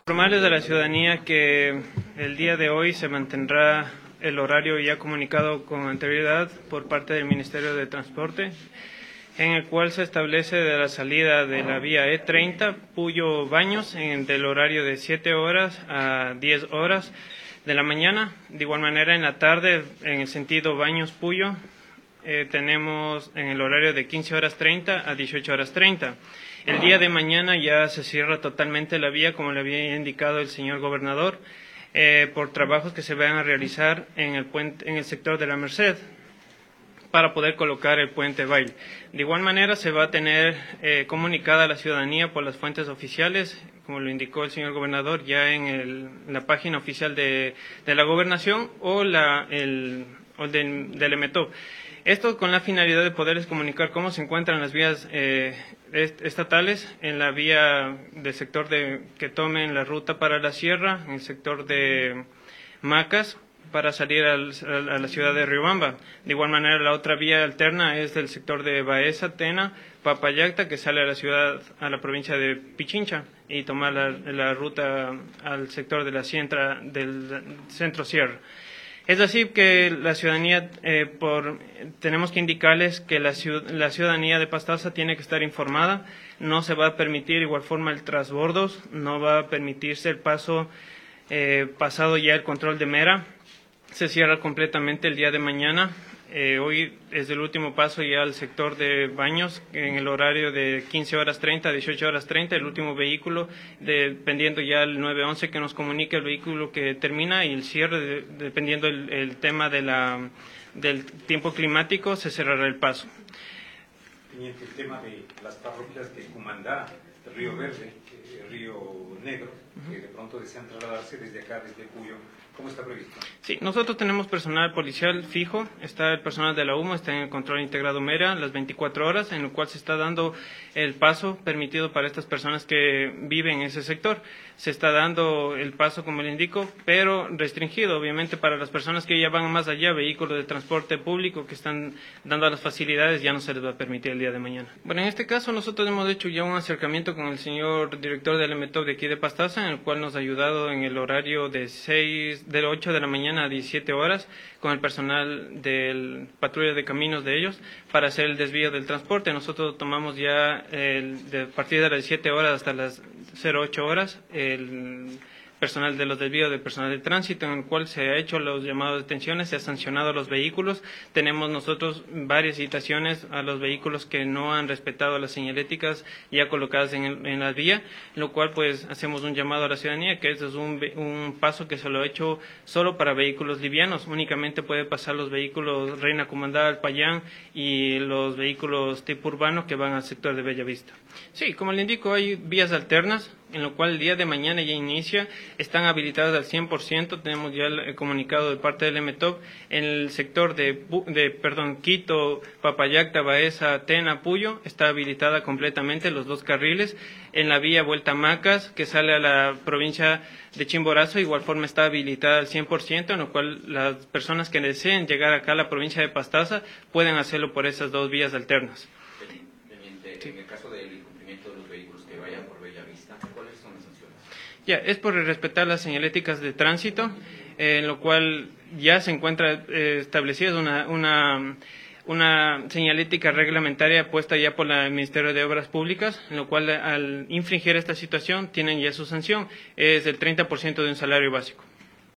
Informarles a la ciudadanía que el día de hoy se mantendrá el horario ya comunicado con anterioridad por parte del Ministerio de Transporte, en el cual se establece de la salida de la vía E30 Puyo-Baños del horario de 7 horas a 10 horas de la mañana. De igual manera, en la tarde, en el sentido Baños-Puyo, tenemos en el horario de 15 horas 30 a 18 horas 30. El día de mañana ya se cierra totalmente la vía, como le había indicado el señor gobernador, por trabajos que se van a realizar en el puente, en el sector de la Merced, para poder colocar el puente Bail. De igual manera se va a tener comunicada a la ciudadanía por las fuentes oficiales, como lo indicó el señor gobernador, ya en la página oficial de la gobernación o del EMETOB. Esto con la finalidad de poderles comunicar cómo se encuentran las vías estatales en la vía del sector que tomen la ruta para la sierra, en el sector de Macas, para salir a la ciudad de Riobamba. De igual manera, la otra vía alterna es del sector de Baeza, Tena, Papayacta, que sale a la provincia de Pichincha y tomar la ruta al sector de del centro sierra. Es así que la ciudadanía, tenemos que indicarles que la ciudadanía de Pastaza tiene que estar informada. No se va a permitir igual forma el transbordos, no va a permitirse el paso pasado ya el control de mera. Se cierra completamente el día de mañana. Hoy es el último paso ya al sector de Baños, en el horario de 15 horas 30 a 18 horas 30, el último vehículo, dependiendo ya el 911 que nos comunique el vehículo que termina, y el cierre, dependiendo el tema del tiempo climático, se cerrará el paso. Teniente, el tema de las parroquias de Cumandá, Río Verde, Río Negro, que de pronto desean trasladarse desde acá, desde Puyo, ¿cómo está previsto? Sí, nosotros tenemos personal policial fijo, está el personal de la UMA, está en el control integrado Mera las 24 horas, en el cual se está dando el paso permitido para estas personas que viven en ese sector. Se está dando el paso, como le indico, pero restringido, obviamente, para las personas que ya van más allá, vehículos de transporte público que están dando las facilidades, ya no se les va a permitir el día de mañana. Bueno, en este caso nosotros hemos hecho ya un acercamiento con el señor director del EMETOB de aquí de Pastaza, en el cual nos ha ayudado en el horario de 8 de la mañana a 17 horas con el personal del patrulla de caminos de ellos para hacer el desvío del transporte. Nosotros tomamos ya a partir de las 7 horas hasta las 08 horas el personal de los desvíos del personal de tránsito, en el cual se ha hecho los llamados de detenciones, se ha sancionado a los vehículos. Tenemos nosotros varias citaciones a los vehículos que no han respetado las señaléticas ya colocadas en la vía, lo cual pues hacemos un llamado a la ciudadanía que este es un paso que se lo ha hecho solo para vehículos livianos. Únicamente puede pasar los vehículos Reina Comandada, Alpayán y los vehículos tipo urbano que van al sector de Bellavista. Sí, como le indico, hay vías alternas, en lo cual el día de mañana ya inicia, están habilitadas al 100%, tenemos ya el comunicado de parte del EMETOB, en el sector Quito, Papayacta, Baeza, Tena, Puyo, está habilitada completamente los 2 carriles, en la vía Vuelta a Macas, que sale a la provincia de Chimborazo, igual forma está habilitada al 100%, en lo cual las personas que deseen llegar acá a la provincia de Pastaza pueden hacerlo por esas 2 vías alternas. Sí. En el caso del incumplimiento de los vehículos que vayan por Bellavista, ¿cuáles son las sanciones? Ya, es por respetar las señaléticas de tránsito, en lo cual ya se encuentra establecida una señalética reglamentaria puesta ya por el Ministerio de Obras Públicas, en lo cual al infringir esta situación tienen ya su sanción, es del 30% de un salario básico.